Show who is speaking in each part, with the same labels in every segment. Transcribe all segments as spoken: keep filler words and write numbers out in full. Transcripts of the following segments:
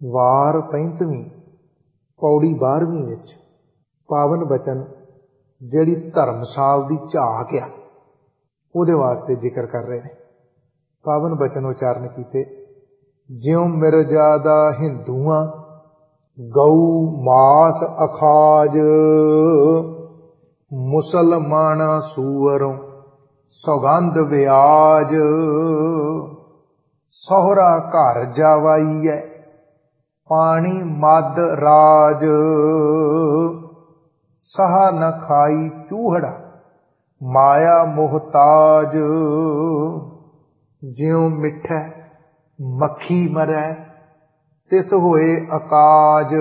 Speaker 1: ਵਾਰ ਪੈਂਤਵੀਂ ਪੌੜੀ ਬਾਰ੍ਹਵੀਂ ਵਿੱਚ ਪਾਵਨ ਬਚਨ ਜਿਹੜੀ ਧਰਮਸਾਲ ਦੀ ਝਾਕ ਆ ਉਹਦੇ ਵਾਸਤੇ ਜ਼ਿਕਰ ਕਰ ਰਹੇ ਨੇ। ਪਾਵਨ ਬਚਨ ਉਚਾਰਨ ਕੀਤੇ। ਜਿਉ ਮਿਰਜ਼ਾਦਾ ਹਿੰਦੂਆਂ ਗਊ ਮਾਸ ਅਖਾਜ, ਮੁਸਲਮਾਨਾ ਸੂਅਰੋਂ ਸੌਗੰਧ ਵਿਆਜ। ਸਹੁਰਾ ਘਰ ਜਾਵਾਈਐ ਪਾਣੀ ਮਦ ਰਾਜ, ਸਹਾ ਨ ਖਾਈ ਚੂਹੜਾ ਮਾਇਆ ਮੁਹਤਾਜ। ਜਿਉ ਮਿੱਠੈ ਮੱਖੀ ਮਰੈ ਤਿਸ ਹੋਏ ਅਕਾਜ,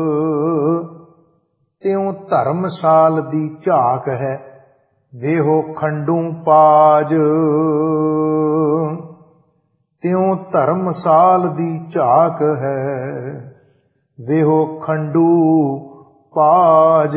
Speaker 1: ਤਿਉ ਧਰਮਸਾਲ ਦੀ ਝਾਕ ਹੈ ਵੇਹੋ ਖੰਡੂ ਪਾਜ। ਤਿਉ ਧਰਮਸਾਲ ਦੀ ਝਾਕ ਹੈ ਵੇਹੋ ਖੰਡੂ ਪਾਜ।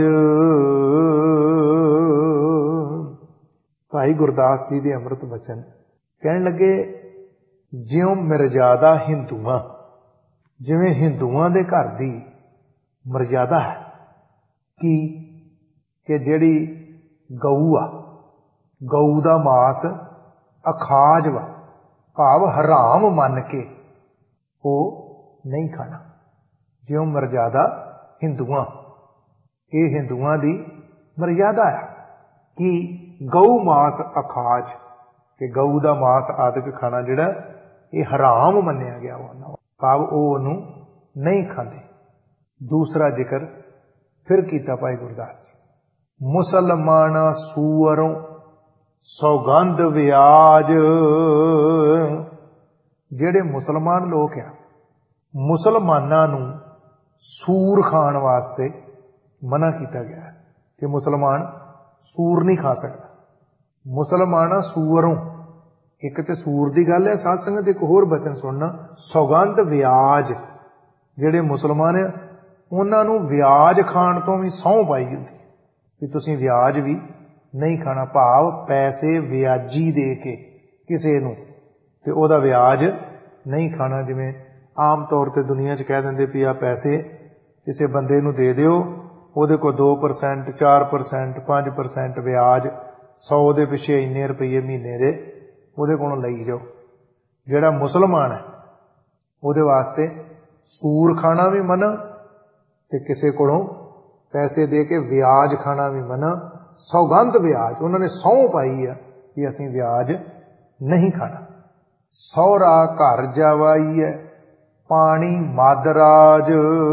Speaker 1: ਭਾਈ ਗੁਰਦਾਸ ਜੀ ਦੇ ਅੰਮ੍ਰਿਤ ਬਚਨ ਕਹਿਣ ਲੱਗੇ, ਜਿਉ ਮਰਜ਼ਾਦਾ ਹਿੰਦੂਆਂ, ਜਿਵੇਂ ਹਿੰਦੂਆਂ ਦੇ ਘਰ ਦੀ ਮਰਜ਼ਾਦਾ ਹੈ ਕਿ ਕਿ ਜਿਹੜੀ ਗਊ ਆ, ਗਊ ਦਾ ਮਾਸ ਅਖਾਜ ਵਾ, ਭਾਵ ਹਰਾਮ ਮੰਨ ਕੇ ਉਹ ਨਹੀਂ ਖਾਣਾ। ਜਿਉ ਮਰਜ਼ਾਦਾ ਹਿੰਦੂਆਂ, ਇਹ ਹਿੰਦੂਆਂ ਦੀ ਮਰਜ਼ਾਦਾ ਹੈ ਕਿ ਗਊ ਮਾਸ ਅਖਾਜ, ਕਿ ਗਊ ਦਾ ਮਾਸ ਆਦਿਕ ਖਾਣਾ ਜਿਹੜਾ ਇਹ ਹਰਾਮ ਮੰਨਿਆ ਗਿਆ ਉਹਨਾਂ, ਭਾਵ ਉਹ ਉਹਨੂੰ ਨਹੀਂ ਖਾਂਦੇ। ਦੂਸਰਾ ਜ਼ਿਕਰ ਫਿਰ ਕੀਤਾ ਭਾਈ ਗੁਰਦਾਸ ਜੀ। ਮੁਸਲਮਾਨਾ ਸੂਅਰੋਂ ਸੌਗੰਧ ਵਿਆਜ, ਜਿਹੜੇ ਮੁਸਲਮਾਨ ਲੋਕ ਆ, ਮੁਸਲਮਾਨਾਂ ਨੂੰ ਸੂਰ ਖਾਣ ਵਾਸਤੇ ਮਨਾ ਕੀਤਾ ਗਿਆ ਹੈ ਕਿ ਮੁਸਲਮਾਨ ਸੂਰ ਨਹੀਂ ਖਾ ਸਕਦਾ। ਮੁਸਲਮਾਨਾ ਸੂਅਰੋਂ, ਇੱਕ ਤੇ ਸੂਰ ਦੀ ਗੱਲ ਹੈ, ਸਾਧ ਸੰਗਤ ਇੱਕ ਹੋਰ ਬਚਨ ਸੁਣਨਾ, ਸੌਗੰਧ ਵਿਆਜ। ਜਿਹੜੇ ਮੁਸਲਮਾਨ ਆ ਉਹਨਾਂ ਨੂੰ ਵਿਆਜ ਖਾਣ ਤੋਂ ਵੀ ਸਹੁੰ ਪਾਈ ਹੁੰਦੀ ਕਿ ਤੁਸੀਂ ਵਿਆਜ ਵੀ ਨਹੀਂ ਖਾਣਾ, ਭਾਵ ਪੈਸੇ ਵਿਆਜੀ ਦੇ ਕੇ ਕਿਸੇ ਨੂੰ ਤੇ ਉਹਦਾ ਵਿਆਜ ਨਹੀਂ ਖਾਣਾ। ਜਿਵੇਂ ਆਮ ਤੌਰ ਤੇ ਦੁਨੀਆ 'ਚ ਕਹਿ ਦਿੰਦੇ ਵੀ ਆ ਪੈਸੇ ਕਿਸੇ ਬੰਦੇ ਨੂੰ ਦੇ ਦਿਓ, ਉਹਦੇ ਕੋਲ ਦੋ ਪਰਸੈਂਟ ਚਾਰ ਪਰਸੈਂਟ ਪੰਜ ਪਰਸੈਂਟ ਵਿਆਜ, ਸੌ ਦੇ ਪਿੱਛੇ ਇੰਨੇ ਰੁਪਈਏ ਮਹੀਨੇ ਦੇ ਉਹਦੇ ਕੋਲੋਂ ਲਈ ਜਾਓ। ਜਿਹੜਾ ਮੁਸਲਮਾਨ ਹੈ ਉਹਦੇ ਵਾਸਤੇ ਸੂਰ ਖਾਣਾ ਵੀ ਮਨਾ ਤੇ ਕਿਸੇ ਕੋਲੋਂ ਪੈਸੇ ਦੇ ਕੇ ਵਿਆਜ ਖਾਣਾ ਵੀ ਮਨਾ। ਸੌਗੰਧ ਵਿਆਜ, ਉਹਨਾਂ ਨੇ ਸਹੁੰ ਪਾਈ ਆ ਕਿ ਅਸੀਂ ਵਿਆਜ ਨਹੀਂ ਖਾਣਾ। ਸਹੁਰਾ ਘਰ ਜਾਵਾਈਐ ਪਾਣੀ ਮਦ ਰਾਜ,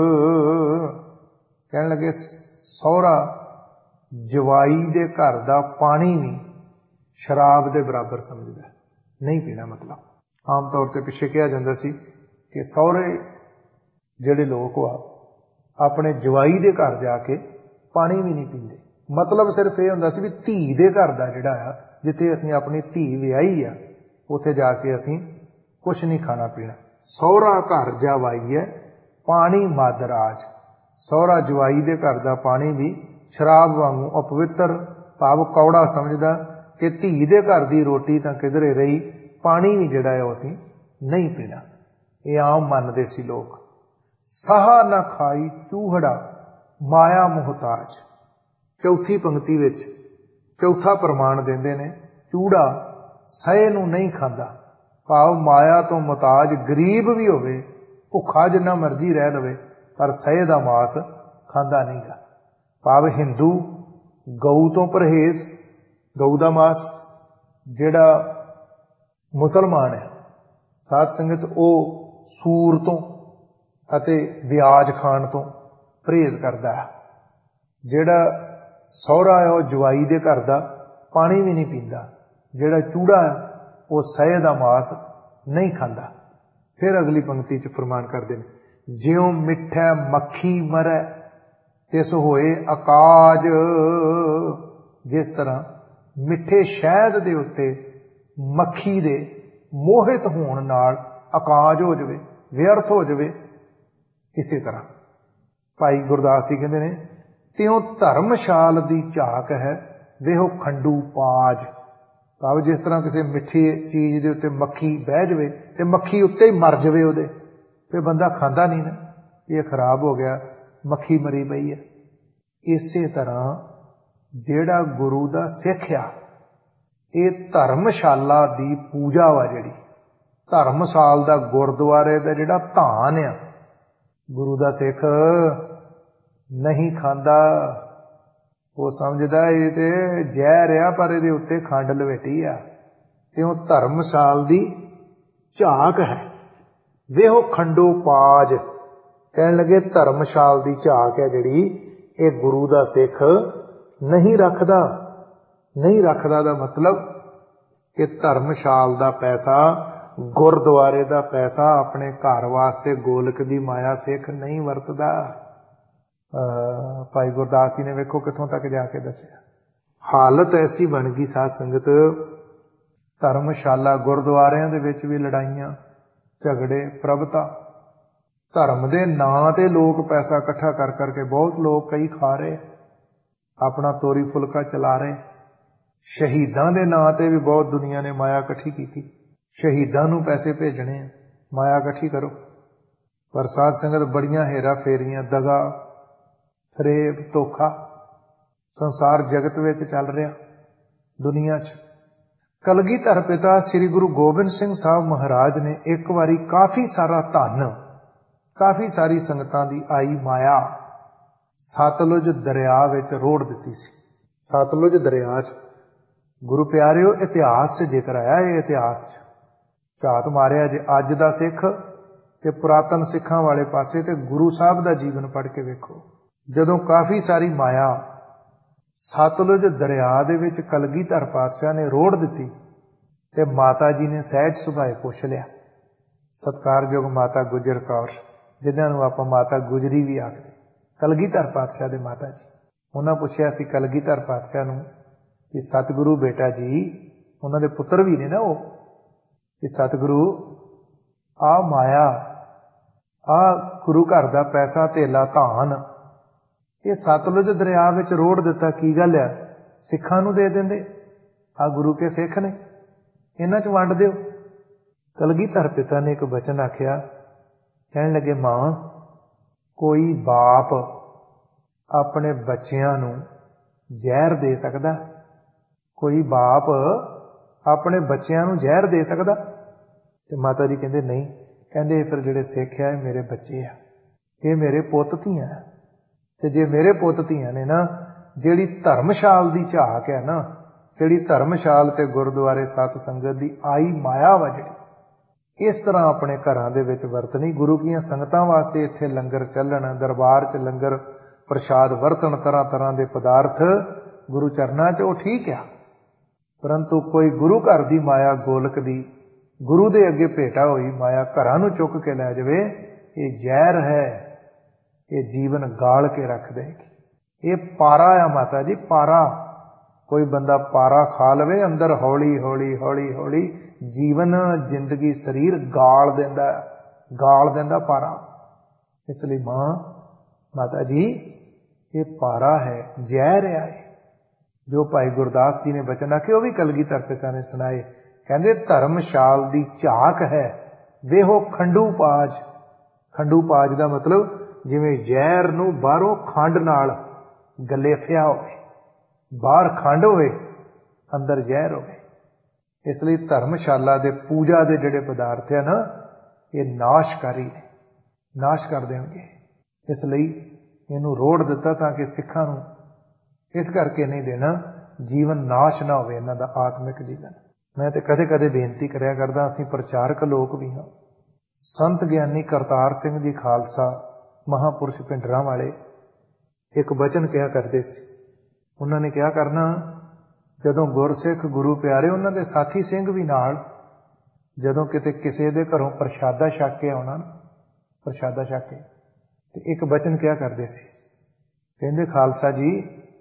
Speaker 1: ਕਹਿਣ ਲੱਗੇ ਸਹੁਰਾ ਜਵਾਈ ਦੇ ਘਰ ਦਾ ਪਾਣੀ ਵੀ ਸ਼ਰਾਬ ਦੇ ਬਰਾਬਰ ਸਮਝਦਾ, ਨਹੀਂ ਪੀਣਾ। ਮਤਲਬ ਆਮ ਤੌਰ ਤੇ ਪਿੱਛੇ ਕਿਹਾ ਜਾਂਦਾ ਸੀ ਕਿ ਸਹੁਰੇ ਜਿਹੜੇ ਲੋਕ ਆ ਆਪਣੇ ਜਵਾਈ ਦੇ ਘਰ ਜਾ ਕੇ ਪਾਣੀ ਵੀ ਨਹੀਂ ਪੀਂਦੇ। ਮਤਲਬ ਸਿਰਫ ਇਹ ਹੁੰਦਾ ਸੀ ਵੀ ਧੀ ਦੇ ਘਰ ਦਾ ਜਿਹੜਾ ਆ, ਜਿੱਥੇ ਅਸੀਂ ਆਪਣੀ ਧੀ ਵਿਆਹੀ ਆ, ਉੱਥੇ ਜਾ ਕੇ ਅਸੀਂ ਕੁਛ ਨਹੀਂ ਖਾਣਾ ਪੀਣਾ। ਸਹੁਰਾ ਘਰ ਜਾਵਾਈਐ ਪਾਣੀ ਮਦ ਰਾਜ, ਸਹੁਰਾ ਜਵਾਈ ਦੇ ਘਰ ਦਾ ਪਾਣੀ ਵੀ ਸ਼ਰਾਬ ਵਾਂਗੂ ਅਪਵਿੱਤਰ, ਭਾਵ ਕੌੜਾ ਸਮਝਦਾ ਕਿ ਧੀ ਦੇ ਘਰ ਦੀ ਰੋਟੀ ਤਾਂ ਕਿਧਰੇ ਰਹੀ, ਪਾਣੀ ਵੀ ਜਿਹੜਾ ਹੈ ਉਹ ਅਸੀਂ ਨਹੀਂ ਪੀਣਾ। ਇਹ ਆਮ ਮੰਨਦੇ ਸੀ ਲੋਕ। ਸਹਾ ਨਾ ਖਾਈ ਚੂਹੜਾ ਮਾਇਆ ਮੁਹਤਾਜ, ਚੌਥੀ ਪੰਕਤੀ ਵਿੱਚ ਚੌਥਾ ਪ੍ਰਮਾਣ ਦਿੰਦੇ ਨੇ, ਚੂੜਾ ਸਹੇ ਨੂੰ ਨਹੀਂ ਖਾਂਦਾ, ਭਾਵ ਮਾਇਆ ਤੋਂ ਮੁਹਤਾਜ ਗਰੀਬ ਵੀ ਹੋਵੇ, ਭੁੱਖਾ ਜਿੰਨਾ ਮਰਜ਼ੀ ਰਹਿ ਲਵੇ, ਪਰ ਸਹੇ ਦਾ ਮਾਸ ਖਾਂਦਾ ਨਹੀਂ ਗਾ। ਭਾਵ ਹਿੰਦੂ ਗਊ ਤੋਂ ਪਰਹੇਜ਼, ਗਊ ਦਾ ਮਾਸ, ਜਿਹੜਾ ਮੁਸਲਮਾਨ ਹੈ ਸਾਧ ਸੰਗਤ ਉਹ ਸੂਰ ਤੋਂ ਅਤੇ ਵਿਆਜ ਖਾਣ ਤੋਂ ਪਰਹੇਜ਼ ਕਰਦਾ ਹੈ। ਜਿਹੜਾ ਸਹੁਰਾ ਹੈ ਉਹ ਜਵਾਈ ਦੇ ਘਰ ਦਾ ਪਾਣੀ ਵੀ ਨਹੀਂ ਪੀਂਦਾ। ਜਿਹੜਾ ਚੂੜਾ ਹੈ ਉਹ ਸਹੇ ਦਾ ਮਾਸ ਨਹੀਂ ਖਾਂਦਾ। ਫਿਰ ਅਗਲੀ ਪੰਕਤੀ 'ਚ ਫਰਮਾਨ ਕਰਦੇ ਨੇ, ਜਿਉ ਮਿੱਠੈ ਮੱਖੀ ਮਰੈ ਤਿਸ ਹੋਏ ਅਕਾਜ, ਜਿਸ ਤਰ੍ਹਾਂ ਮਿੱਠੇ ਸ਼ਹਿਦ ਦੇ ਉੱਤੇ ਮੱਖੀ ਦੇ ਮੋਹਿਤ ਹੋਣ ਨਾਲ ਅਕਾਜ ਹੋ ਜਾਵੇ, ਵਿਅਰਥ ਹੋ ਜਾਵੇ, ਇਸੇ ਤਰ੍ਹਾਂ ਭਾਈ ਗੁਰਦਾਸ ਜੀ ਕਹਿੰਦੇ ਨੇ, ਤਿਉ ਧਰਮਸ਼ਾਲ ਦੀ ਝਾਕ ਹੈ ਵੇਹੋ ਖੰਡੂ ਪਾਜ, ਭਾਵ ਜਿਸ ਤਰ੍ਹਾਂ ਕਿਸੇ ਮਿੱਠੀ ਚੀਜ਼ ਦੇ ਉੱਤੇ ਮੱਖੀ ਬਹਿ ਜਾਵੇ ਤੇ ਮੱਖੀ ਉੱਤੇ ਹੀ ਮਰ ਜਾਵੇ ਉਹਦੇ, ਤੇ ਬੰਦਾ ਖਾਂਦਾ ਨਹੀਂ ਨਾ, ਇਹ ਖਰਾਬ ਹੋ ਗਿਆ, ਮੱਖੀ ਮਰੀ ਪਈ ਹੈ। ਇਸੇ ਤਰ੍ਹਾਂ ਜਿਹੜਾ ਗੁਰੂ ਦਾ ਸਿੱਖ ਆ, ਇਹ ਧਰਮਸ਼ਾਲਾ ਦੀ ਪੂਜਾ ਵਾ, ਜਿਹੜੀ ਧਰਮਸਾਲ ਦਾ ਗੁਰਦੁਆਰੇ ਦਾ ਜਿਹੜਾ ਧਾਨ ਆ, ਗੁਰੂ ਦਾ ਸਿੱਖ ਨਹੀਂ ਖਾਂਦਾ। ਉਹ ਸਮਝਦਾ ਇਹ ਤੇ ਜ਼ਹਿਰ ਆ, ਪਰ ਇਹਦੇ ਉੱਤੇ ਖੰਡ ਲਵੇਟੀ ਆ, ਤੇ ਉਹ ਧਰਮਸਾਲ ਦੀ ਝਾਕ ਹੈ। ਵੇਹੋ ਖੰਡੋ ਪਾਜ, ਕਹਿਣ ਲੱਗੇ ਧਰਮਸ਼ਾਲ ਦੀ ਝਾਕ ਹੈ ਜਿਹੜੀ, ਇਹ ਗੁਰੂ ਦਾ ਸਿੱਖ ਨਹੀਂ ਰੱਖਦਾ। ਨਹੀਂ ਰੱਖਦਾ ਦਾ ਮਤਲਬ ਕਿ ਧਰਮਸ਼ਾਲ ਦਾ ਪੈਸਾ, ਗੁਰਦੁਆਰੇ ਦਾ ਪੈਸਾ ਆਪਣੇ ਘਰ ਵਾਸਤੇ, ਗੋਲਕ ਦੀ ਮਾਇਆ ਸਿੱਖ ਨਹੀਂ ਵਰਤਦਾ। ਭਾਈ ਗੁਰਦਾਸ ਜੀ ਨੇ ਵੇਖੋ ਕਿੱਥੋਂ ਤੱਕ ਜਾ ਕੇ ਦੱਸਿਆ। ਹਾਲਤ ਐਸੀ ਬਣ ਗਈ ਸਾਧ ਸੰਗਤ, ਧਰਮਸ਼ਾਲਾ ਗੁਰਦੁਆਰਿਆਂ ਦੇ ਵਿੱਚ ਵੀ ਲੜਾਈਆਂ ਝਗੜੇ, ਪ੍ਰਭਤਾ, ਧਰਮ ਦੇ ਨਾਂ ਤੇ ਲੋਕ ਪੈਸਾ ਇਕੱਠਾ ਕਰ ਕਰਕੇ, ਬਹੁਤ ਲੋਕ ਕਈ ਖਾ ਰਹੇ, ਆਪਣਾ ਤੋਰੀ ਫੁਲਕਾ ਚਲਾ ਰਹੇ। ਸ਼ਹੀਦਾਂ ਦੇ ਨਾਂ ਤੇ ਵੀ ਬਹੁਤ ਦੁਨੀਆ ਨੇ ਮਾਇਆ ਇਕੱਠੀ ਕੀਤੀ, ਸ਼ਹੀਦਾਂ ਨੂੰ ਪੈਸੇ ਭੇਜਣੇ ਆ, ਮਾਇਆ ਇਕੱਠੀ ਕਰੋ। ਪਰ ਸਾਧ ਸੰਗਤ ਬੜੀਆਂ ਹੇਰਾ ਫੇਰੀਆਂ, ਦਗਾ ਫਰੇਬ, ਧੋਖਾ ਸੰਸਾਰ ਜਗਤ ਵਿੱਚ ਚੱਲ ਰਿਹਾ ਦੁਨੀਆ 'ਚ। ਕਲਗੀਧਰ ਪਿਤਾ ਸ੍ਰੀ ਗੁਰੂ ਗੋਬਿੰਦ ਸਿੰਘ ਸਾਹਿਬ ਮਹਾਰਾਜ ਨੇ ਇੱਕ ਵਾਰੀ ਕਾਫੀ ਸਾਰਾ ਧਨ, ਕਾਫੀ ਸਾਰੀ ਸੰਗਤਾਂ ਦੀ ਆਈ ਮਾਇਆ ਸਤਲੁਜ ਦਰਿਆ ਵਿੱਚ ਰੋੜ ਦਿੱਤੀ ਸੀ। ਸਤਲੁਜ ਦਰਿਆ 'ਚ ਗੁਰੂ ਪਿਆਰਿਓ ਇਤਿਹਾਸ 'ਚ ਜ਼ਿਕਰ ਆਇਆ, ਇਹ ਇਤਿਹਾਸ 'ਚ ਝਾਤ ਮਾਰਿਆ ਜੇ ਅੱਜ ਦਾ ਸਿੱਖ ਤੇ ਪੁਰਾਤਨ ਸਿੱਖਾਂ ਵਾਲੇ ਪਾਸੇ, ਤੇ ਗੁਰੂ ਸਾਹਿਬ ਦਾ ਜੀਵਨ ਪੜ੍ਹ ਕੇ ਵੇਖੋ। ਜਦੋਂ ਕਾਫੀ ਸਾਰੀ ਮਾਇਆ ਸਤਲੁਜ ਦਰਿਆ ਦੇ ਵਿੱਚ ਕਲਗੀਧਰ ਪਾਤਸ਼ਾਹ ਨੇ ਰੋੜ ਦਿੱਤੀ, ਤੇ ਮਾਤਾ ਜੀ ਨੇ ਸਹਿਜ ਸੁਭਾਏ ਪੁੱਛ ਲਿਆ। ਸਤਿਕਾਰਯੋਗ ਮਾਤਾ ਗੁਜਰ ਕੌਰ, ਜਿਨ੍ਹਾਂ ਨੂੰ ਆਪਾਂ ਮਾਤਾ ਗੁਜਰੀ ਵੀ ਆਖਦੇ, ਕਲਗੀਧਰ ਪਾਤਸ਼ਾਹ ਦੇ ਮਾਤਾ ਜੀ, ਉਹਨਾਂ ਪੁੱਛਿਆ ਸੀ ਕਲਗੀਧਰ ਪਾਤਸ਼ਾਹ ਨੂੰ ਕਿ ਸਤਿਗੁਰੂ ਬੇਟਾ ਜੀ, ਉਹਨਾਂ ਦੇ ਪੁੱਤਰ ਵੀ ਨੇ ਨਾ ਉਹ, ਕਿ ਸਤਿਗੁਰੂ ਆ ਮਾਇਆ, ਆ ਗੁਰੂ ਘਰ ਦਾ ਪੈਸਾ ਧੇਲਾ ਧਾਨ, ਇਹ ਸਤਲੁਜ ਦਰਿਆ ਵਿੱਚ ਰੋੜ ਦਿੱਤਾ, ਕੀ ਗੱਲ ਆ? ਸਿੱਖਾਂ ਨੂੰ ਦੇ ਦਿੰਦੇ, ਆ ਗੁਰੂ ਕੇ ਸਿੱਖ ਨੇ, ਇਹਨਾਂ 'ਚ ਵੰਡ ਦਿਓ। ਕਲਗੀਧਰ ਪਿਤਾ ਨੇ ਇੱਕ ਬਚਨ ਆਖਿਆ, ਕਹਿਣ ਲੱਗੇ ਮਾਂ, ਕੋਈ ਬਾਪ ਆਪਣੇ ਬੱਚਿਆਂ ਨੂੰ ਜ਼ਹਿਰ ਦੇ ਸਕਦਾ? ਕੋਈ ਬਾਪ ਆਪਣੇ ਬੱਚਿਆਂ ਨੂੰ ਜ਼ਹਿਰ ਦੇ ਸਕਦਾ? ਤੇ ਮਾਤਾ ਜੀ ਕਹਿੰਦੇ ਨਹੀਂ। ਕਹਿੰਦੇ ਫਿਰ ਜਿਹੜੇ ਸਿੱਖ ਆ, ਇਹ ਮੇਰੇ ਬੱਚੇ ਆ, ਇਹ ਮੇਰੇ ਪੁੱਤ ਧੀਆਂ, ਤੇ ਜੇ ਮੇਰੇ ਪੁੱਤ ਧੀਆਂ ਨੇ ਨਾ, ਜਿਹੜੀ ਧਰਮਸ਼ਾਲ ਦੀ ਝਾਕ ਹੈ ਨਾ, ਜਿਹੜੀ ਧਰਮਸ਼ਾਲ ਤੇ ਗੁਰਦੁਆਰੇ ਸਤ ਸੰਗਤ ਦੀ ਆਈ ਮਾਇਆ ਵਾ, ਜਿਹੜੀ ਇਸ ਤਰ੍ਹਾਂ ਆਪਣੇ ਘਰਾਂ ਦੇ ਵਿੱਚ ਵਰਤਣੀ, ਗੁਰੂ ਦੀਆਂ ਸੰਗਤਾਂ ਵਾਸਤੇ ਇੱਥੇ ਲੰਗਰ ਚੱਲਣ, ਦਰਬਾਰ 'ਚ ਲੰਗਰ ਪ੍ਰਸ਼ਾਦ ਵਰਤਣ, ਤਰ੍ਹਾਂ ਤਰ੍ਹਾਂ ਦੇ ਪਦਾਰਥ ਗੁਰੂ ਚਰਨਾਂ 'ਚ, ਉਹ ਠੀਕ ਆ। ਪਰੰਤੂ ਕੋਈ ਗੁਰੂ ਘਰ ਦੀ ਮਾਇਆ, ਗੋਲਕ ਦੀ, ਗੁਰੂ ਦੇ ਅੱਗੇ ਭੇਟਾ ਹੋਈ ਮਾਇਆ ਘਰਾਂ ਨੂੰ ਚੁੱਕ ਕੇ ਲੈ ਜਾਵੇ, ਇਹ ਜ਼ਹਿਰ ਹੈ, ਇਹ ਜੀਵਨ ਗਾਲ ਕੇ ਰੱਖ ਦੇਗੀ। ਇਹ ਪਾਰਾ ਆ ਮਾਤਾ ਜੀ, ਪਾਰਾ। ਕੋਈ ਬੰਦਾ ਪਾਰਾ ਖਾ ਲਵੇ, ਅੰਦਰ ਹੌਲੀ ਹੌਲੀ ਹੌਲੀ ਹੌਲੀ ਜੀਵਨ, ਜ਼ਿੰਦਗੀ, ਸਰੀਰ ਗਾਲ ਦਿੰਦਾ, ਗਾਲ ਦਿੰਦਾ ਪਾਰਾ। ਇਸ ਲਈ ਮਾਂ, ਮਾਤਾ ਜੀ, ਇਹ ਪਾਰਾ ਹੈ, ਜ਼ਹਿਰ ਹੈ। ਜੋ ਭਾਈ ਗੁਰਦਾਸ ਜੀ ਨੇ ਬਚਨ ਆਖੇ, ਉਹ ਵੀ ਕਲਗੀਧਰ ਪਿਤਾ ਨੇ ਸੁਣਾਏ। ਕਹਿੰਦੇ ਧਰਮਸ਼ਾਲ ਦੀ ਝਾਕ ਹੈ, ਵੇਹੋ ਖੰਡੂ ਪਾਜ। ਖੰਡੂ ਪਾਜ ਦਾ ਮਤਲਬ ਜਿਵੇਂ ਜ਼ਹਿਰ ਨੂੰ ਬਾਹਰੋਂ ਖੰਡ ਨਾਲ ਗਲੇਫਿਆ ਹੋਵੇ, ਬਾਹਰ ਖੰਡ ਹੋਵੇ, ਅੰਦਰ ਜ਼ਹਿਰ ਹੋਵੇ। ਇਸ ਲਈ ਧਰਮਸ਼ਾਲਾ ਦੇ ਪੂਜਾ ਦੇ ਜਿਹੜੇ ਪਦਾਰਥ ਆ ਨਾ, ਇਹ ਨਾਸ਼ਕਾਰੀ ਨੇ, ਨਾਸ਼ ਕਰ ਦੇਣਗੇ। ਇਸ ਲਈ ਇਹਨੂੰ ਰੋੜ ਦਿੱਤਾ ਤਾਂ ਕਿ ਸਿੱਖਾਂ ਨੂੰ ਇਸ ਕਰਕੇ ਨਹੀਂ ਦੇਣਾ, ਜੀਵਨ ਨਾਸ਼ ਨਾ ਹੋਵੇ ਇਹਨਾਂ ਦਾ, ਆਤਮਿਕ ਜੀਵਨ। ਮੈਂ ਤੇ ਕਦੇ ਕਦੇ ਬੇਨਤੀ ਕਰਿਆ ਕਰਦਾ, ਅਸੀਂ ਪ੍ਰਚਾਰਕ ਲੋਕ ਵੀ ਹਾਂ। ਸੰਤ ਗਿਆਨੀ ਕਰਤਾਰ ਸਿੰਘ ਜੀ ਖਾਲਸਾ, ਮਹਾਂਪੁਰਸ਼ ਪਿੰਡਰਾਂ ਵਾਲੇ, ਇੱਕ ਬਚਨ ਕਿਹਾ ਕਰਦੇ ਸੀ। ਉਹਨਾਂ ਨੇ ਕਿਹਾ ਕਰਨਾ, ਜਦੋਂ ਗੁਰਸਿੱਖ ਗੁਰੂ ਪਿਆਰੇ, ਉਹਨਾਂ ਦੇ ਸਾਥੀ ਸਿੰਘ ਵੀ ਨਾਲ, ਜਦੋਂ ਕਿਤੇ ਕਿਸੇ ਦੇ ਘਰੋਂ ਪ੍ਰਸ਼ਾਦਾ ਛਕ ਕੇ ਆਉਣਾ, ਪ੍ਰਸ਼ਾਦਾ ਛਕ ਕੇ, ਤੇ ਇੱਕ ਬਚਨ ਕਿਹਾ ਕਰਦੇ ਸੀ। ਕਹਿੰਦੇ ਖਾਲਸਾ ਜੀ,